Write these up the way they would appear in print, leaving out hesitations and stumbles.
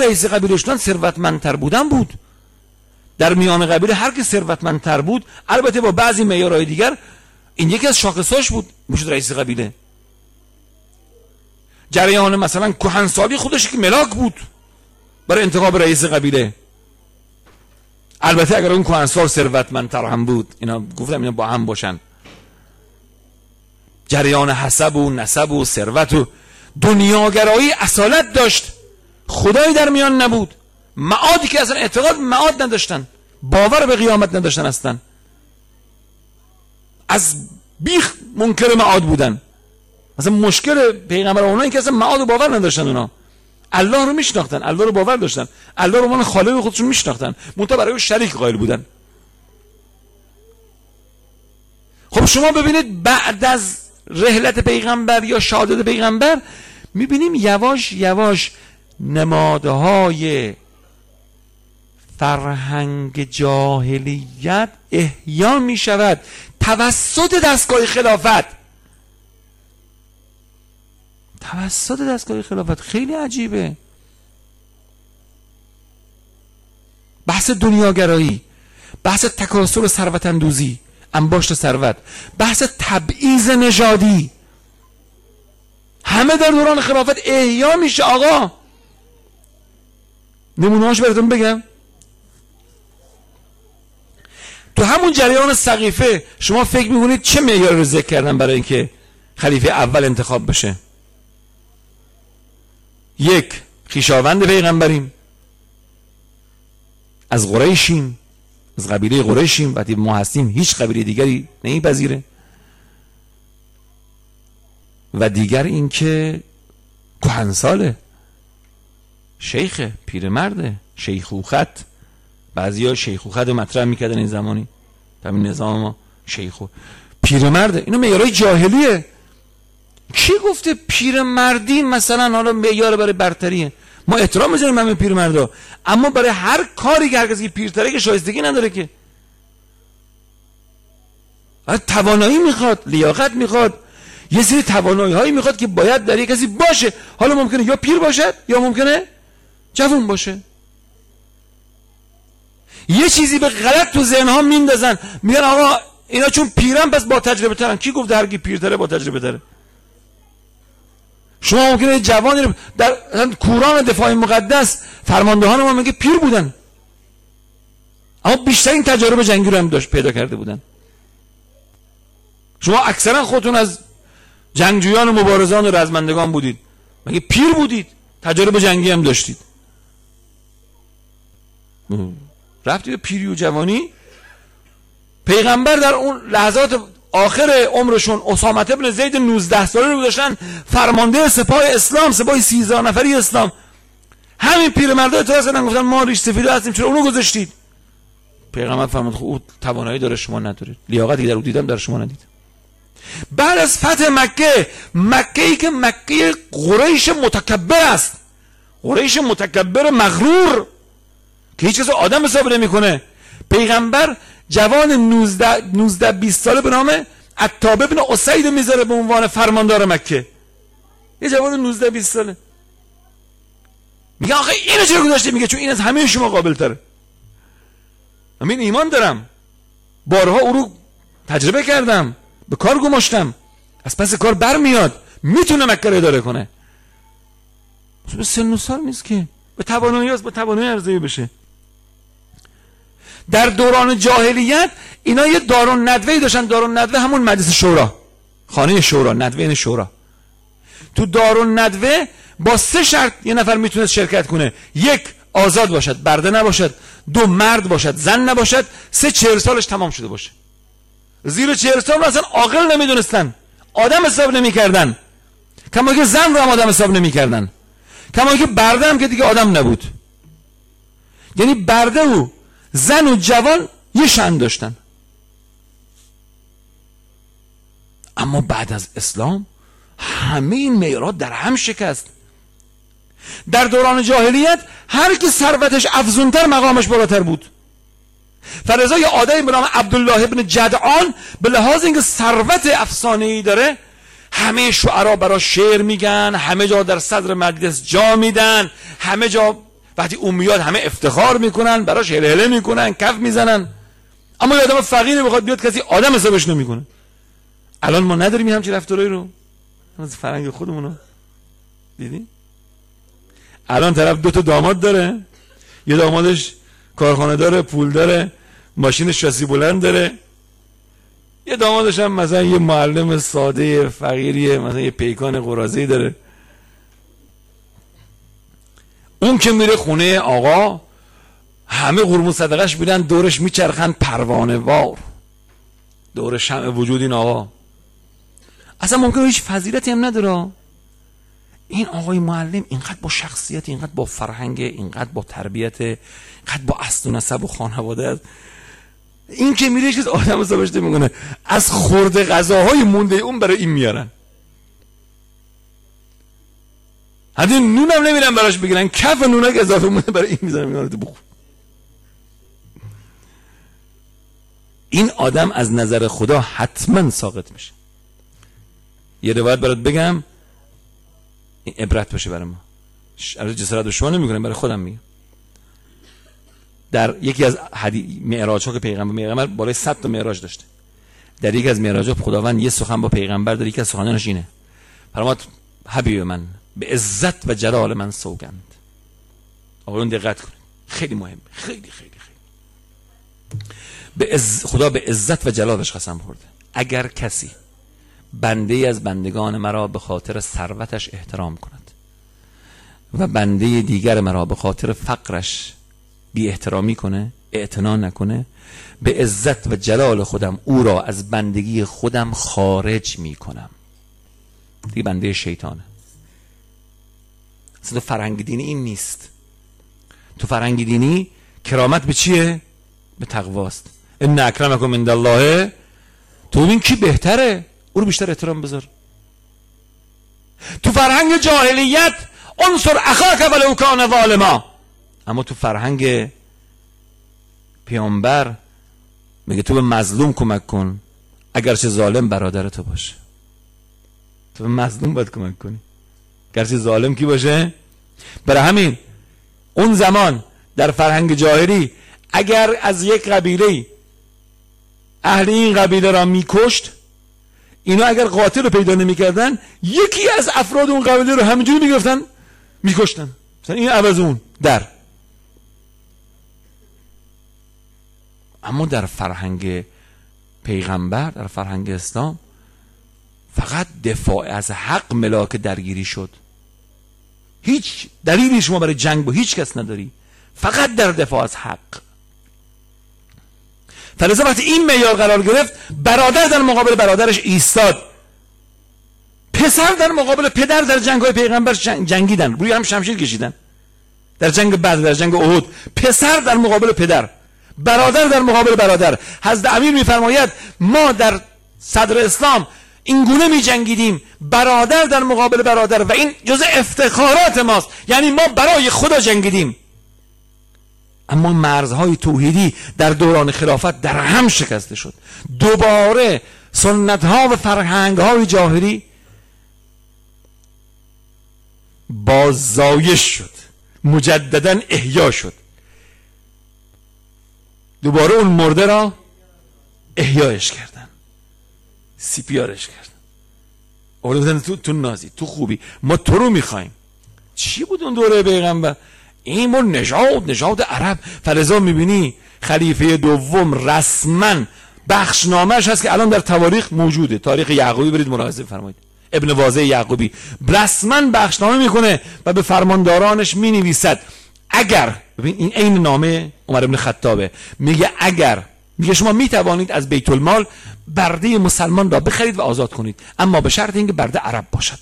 رئیس قبیله شدن ثروتمندتر بودن بود. در میان قبیله هر کی ثروتمندتر بود، البته با بعضی معیارهای دیگر، این یکی از شاخصاش بود میشد رئیس قبیله. جریان مثلا کهنسالی خودش که ملاک بود برای انتخاب رئیس قبیله. البته اگر اون کهنسال ثروتمندتر هم بود، اینا گفتم اینا با هم باشن. جریان حسب و نسب و ثروت و دنیاگرایی اصالت داشت، خدایی در میان نبود. معادی که اصلا اعتقاد معاد نداشتن، باور به قیامت نداشتن، اصلا از بیخ منکر معاد بودن. مثلا مشکل پیغمبر اونایی که اصلا معاد و باور نداشتن، اونا الله رو میشناختن، الله رو باور داشتن، الله رو من خالق خودشون میشناختن، منتها برای شریک قائل بودن. خب شما ببینید بعد از رحلت پیغمبر یا شهادت پیغمبر میبینیم یواش یواش نمادهای فرهنگ جاهلیت احیا میشود توسط دستگاه خلافت. توسط دستگاه خلافت خیلی عجیبه. بحث دنیاگرایی، بحث تکاثر ثروت اندوزی، انباشت ثروت، بحث تبعیض نژادی، همه در دوران خلافت احیا میشه. آقا نمونه‌هاش براتون بگم. تو همون جریان سقیفه شما فکر میکنید چه معیار رو ذکر کردن برای اینکه خلیفه اول انتخاب بشه؟ یک، خویشاوند پیغمبریم، از قریشیم، از قبیله قریشیم، وقتی ما هستیم هیچ قبیله دیگری نمیپذیره. و دیگر این که کهنساله، شیخه، پیرمرده، شیخوخت. بعضیا شیخوخت رو مطرح میکردن این زمانی، همین نظام ما شیخو پیرمرده. اینو معیارهای جاهلیه. کی گفته پیرمردی مثلا حالا معیار برای برتریه؟ ما احترام میذاریم همه پیرمردا، اما برای هر کاری که هر کسی پیرتره که شایستگی نداره که. توانایی میخواد، لیاقت میخواد، یه سری توانایی هایی میخواد که باید در یک کسی باشه. حالا ممکنه یا پیر باشد یا ممکنه جوان باشه. یه چیزی به غلط تو ذهن ها میندازن، میگن آقا اینا چون پیرن پس با تجربه ترن. کی گفته هر کی پیرتره با تجربه تره؟ شما ممکنه جوانی رو در کوران دفاع مقدس فرماندهان ما میگه پیر بودن، اما بیشترین تجارب جنگی رو هم داشت پیدا کرده بودن. شما اکثرا خودتون از جنگجویان و مبارزان و رزمندگان بودید، مگه پیر بودید؟ تجارب جنگی هم داشتید. رفتی به پیری و جوانی. پیغمبر در اون لحظات آخر عمرشون اسامه بن زید 19 ساله رو گذاشتن فرمانده سپاه اسلام، سپاه 13 نفری اسلام. همین پیرمردا اعتراض کردن، گفتن ما ریش سفیده هستیم، چرا اونو گذاشتید؟ پیغمبر فرمود خب او توانایی داره شما ندارید، لیاقتی در او دیدم در شما ندید. بعد از فتح مکه، مکه‌ای که مکه قریش متکبر است، قریش متکبر مغرور که هیچ کس آدم حساب نمیکنه، پیغمبر جوان 19-20 ساله به نام عتاب بن اسید میذاره به عنوان فرماندار مکه. یه جوان 19-20 ساله. میگه آخه اینو چرا گذاشته؟ میگه چون این از همه شما قابل تره. من ایمان دارم، بارها او رو تجربه کردم، به کار گماشتم، از پس کار برمیاد، میتونه مکه رو اداره کنه. به سن و سال نیست که، به توانایی است، به توانایی ارزیابی بشه. در دوران جاهلیت اینا یه دارالندوه‌ای داشتن. دارالندوه همون مجلس شورا، خانه شورا، ندوه شورا. تو دارالندوه با 3 شرط یه نفر میتونست شرکت کنه: 1 آزاد باشد، برده نباشد، 2 مرد باشد، زن نباشد، 3 40 سالش تمام شده باشه. زیر 40 سال اصلا عاقل نمیدونستن، آدم حساب نمیکردن، کما که زن رو هم آدم حساب نمیکردن، کما که برده هم که دیگه آدم نبود. یعنی برده و زن و جوان یه شأن داشتن. اما بعد از اسلام همه این معیارات در هم شکست. در دوران جاهلیت هر کی ثروتش افزونتر مقامش بالاتر بود. فلذا یه آدمی به نام عبدالله ابن جدعان به لحاظ اینکه ثروت افسانه‌ای داره، همه شعرا برای شعر میگن، همه جا در صدر مجلس جا میدن، همه جا وقتی اون میاد همه افتخار میکنن، براش هلهله میکنن، کف میزنن. اما یه آدم فقیری بخواد بیاد کسی آدم حسابش نمیکنه. الان ما نداریم همچین رفتارایی رو از فرهنگ خودمونو. دیدی؟ الان طرف 2 تا داماد داره، یه دامادش کارخانه داره، پول داره، ماشین شاسی بلند داره، یه دامادش هم مثلا یه معلم ساده فقیریه، مثلا یه پیکان قرازه‌ای داره. اون که میره خونه آقا همه قربون صدقش میرن دورش میچرخن پروانه وار دور شمع وجود این آقا. اصلا ممکنه هیچ فضیلتی هم نداره. این آقای معلم اینقدر با شخصیت، اینقدر با فرهنگ، اینقدر با تربیت، اینقدر با اصل و نسب و خانواده است. این که میره چیز آدم حسابش نمیکنه، از خورده غذاهای مونده اون برای این میارن. حتی نونم نمیرن براش بگیرن، کف نونک اضافه مونده برای این میذارن میارن تو بخور. این آدم از نظر خدا حتما ساقط میشه. یه روایت برات بگم این عبرت باشه برای ما. جسارت به شما نمیکنم، برای خودم میگم. در یکی از معراج ها که پیغمبر بالای 100 تا معراج داشته، در یکی از معراج ها خداوند یه سخن با پیغمبر داره. یکی از سخنانش اینه: فرمود حبیب من به عزت و جلال من سوگند. آقایون دقت کنید، خیلی مهمه، خیلی خیلی خیلی. خدا به عزت و جلالش قسم خورده اگر کسی بنده از بندگان مرا به خاطر ثروتش احترام کند و بنده دیگر مرا به خاطر فقرش بی احترامی کنه، اعتنا نکنه، به عزت و جلال خودم او را از بندگی خودم خارج می کنم. دیگه بنده شیطانه. اصلا تو فرهنگ دینی این نیست. تو فرهنگ دینی کرامت به چیه؟ به تقواست. ان اکرمکم عند الله. تو ببین کی بهتره، او رو بیشتر احترام بذار. تو فرهنگ جاهلیت انصر اخاک ولو کان ظالما، اما تو فرهنگ پیامبر میگه تو به مظلوم کمک کن اگرچه ظالم برادر تو باشه. تو به مظلوم باید کمک کنی اگرچه ظالم کی باشه. برای همین اون زمان در فرهنگ جاهلی اگر از یک قبیله اهل این قبیله را میکشت، اینا اگر قاتل رو پیدا نمیکردن یکی از افراد اون قبیله رو همینجوری میگرفتن میکشتن، مثلا این عوض اون در. اما در فرهنگ پیغمبر، در فرهنگ اسلام، فقط دفاع از حق ملاک درگیری شد. هیچ دلیلی شما برای جنگ با هیچ کس نداری، فقط در دفاع از حق. فلذا وقتی این معیار قرار گرفت، برادر در مقابل برادرش ایستاد، پسر در مقابل پدر در جنگ‌های پیغمبر جنگیدن، روی هم شمشیر کشیدن. در جنگ بدر، در جنگ احد، پسر در مقابل پدر، برادر در مقابل برادر. حضرت امیر میفرماید ما در صدر اسلام این گونه می جنگیدیم، برادر در مقابل برادر، و این جزء افتخارات ماست. یعنی ما برای خدا جنگیدیم. اما مرزهای توحیدی در دوران خلافت در هم شکسته شد. دوباره سنت‌ها و فرهنگ‌های جاهلی باززایش شد، مجدداً احیا شد. دوباره اون مرده را احیایش کردن، سیپیارش کردن، آوردن تو نازی، تو خوبی، ما تو رو میخوایم. چی بود اون دوره پیغمبر؟ این مون نژاد عرب. فلذا میبینی خلیفه دوم رسما بخشنامه‌اش هست که الان در تواریخ موجوده. تاریخ یعقوبی برید ملاحظه فرمایید، ابن واضح یعقوبی رسما بخشنامه میکنه و به فرماندارانش مینویسد اگر، ببین این عین نامه عمر ابن خطابه، میگه اگر، میگه شما میتوانید از بیت المال برده مسلمان را بخرید و آزاد کنید، اما به شرط اینکه برده عرب باشد.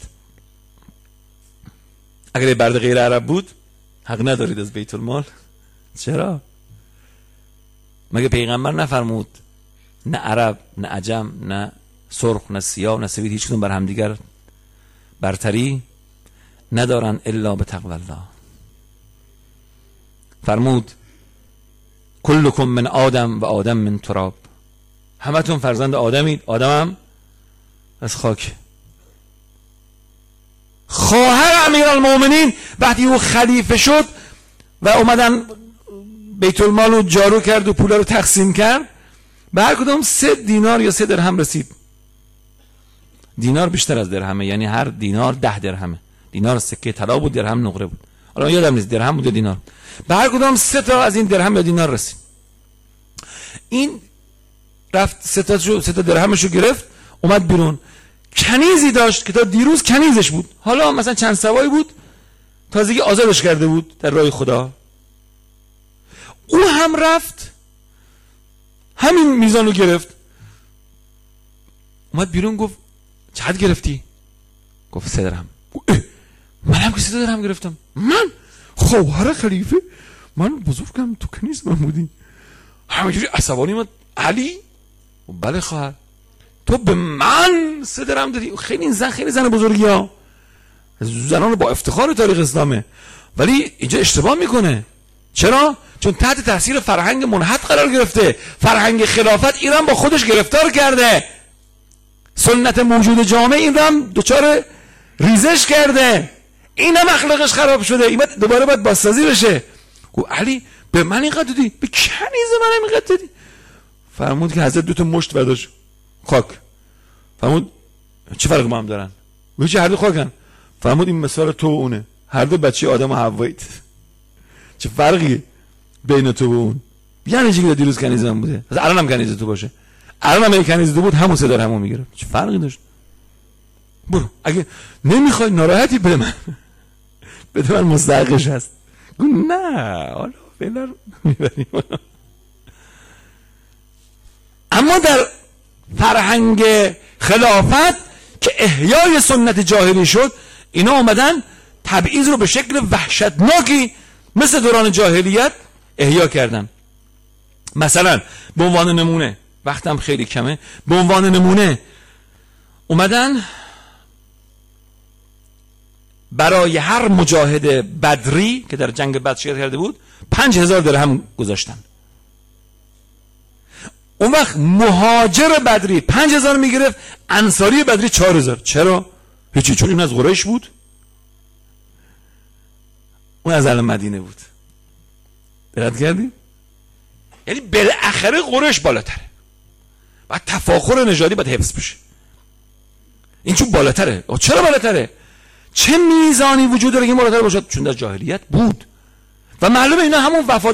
اگر برده غیر عرب بود حق ندارید از بیت المال. چرا؟ مگه پیغمبر نفرمود نه عرب نه عجم نه سرخ نه سیاه نه سفید هیچ کدوم بر همدیگر برتری ندارن الا به تقوی الله؟ فرمود کلکم من آدم و آدم من تراب، همتون فرزند آدمید، آدم هم از خاک. خواهر امیرالمومنین وقتی او خلیفه شد و اومدن بیت المال رو جارو کرد و پولا رو تقسیم کرد، به هر کدوم 3 دینار یا 3 درهم رسید. دینار بیشتر از درهمه، یعنی هر دینار 10 درهمه. دینار سکه طلا بود، درهم نقره بود. حالا یادم نیست درهم بود یا دینار. به هر کدوم 3 تا از این درهم یا دینار رسید. این رفت 3 تا درهمشو گرفت، اومد بیرون. کنیزی داشت که تا دیروز کنیزش بود، حالا مثلا چند سوایی بود، تازگی آزادش کرده بود در راه خدا. او هم رفت همین میزانو گرفت، اومد بیرون گفت چقدر گرفتی؟ گفت 3 درهم. من هم که 3 درهم گرفتم. من خواهر خلیفه، من بزرگم، تو کنیز من بودی. همینجوری عصبانی من. علی؟ بله خواهر. تو به من 3 درهم دادی؟ خیلی این زن خیلی زن بزرگی ها، زنان با افتخار تاریخ اسلامه، ولی اینجا اشتباه میکنه. چرا؟ چون تحت تاثیر فرهنگ منحط قرار گرفته. فرهنگ خلافت ایران با خودش گرفتار کرده، سنت موجود جامعه این رو هم دچار ریزش کرده، این هم اخلاقش خراب شده، این دوباره باید بازسازی بشه. گفت علی به من اینقدر دادی؟ به کنیز من اینقدر دادی؟ فرمود که حضرت 2 تا مشت برداشت خاک. فرمود چه فرقی با هم دارن؟ گفت هر دو خاکن. فرمود این مثال تو و اونه، هر دو بچه آدم و حوایید، چه فرقی بین تو و اون؟ یعنی چی که دیروز کنیز من بوده، الان هم کنیز تو باشه، الان هم کنیز تو بود، همون 3 درهمو میگیره، چه فرقی داشت؟ برو اگه نمیخوای ناراحتی بده من، بده من، مستحقش هست. گفت نه حالا فعلا میبریم. اما در فرهنگ خلافت که احیای سنت جاهلی شد، اینا اومدن تبعیض رو به شکل وحشتناکی مثل دوران جاهلیت احیا کردن. مثلا به عنوان نمونه، وقتم خیلی کمه، به عنوان نمونه اومدن برای هر مجاهد بدری که در جنگ بدر شرکت کرده بود 5000 درهم گذاشتن. اون وقت مهاجر بدری 5000 میگرفت، انصاری بدری 4000. چرا؟ هیچی، چون این از قریش بود، اون از اهل مدینه بود. دقت کردی؟ یعنی بالاخره قریش بالاتره، بعد تفاخر نژادی باید حفظ بشه. این چون بالاتره. چرا بالاتره؟ چه میزانی وجود داره که بالاتر باشد؟ چون در جاهلیت بود و معلومه اینا همون وفا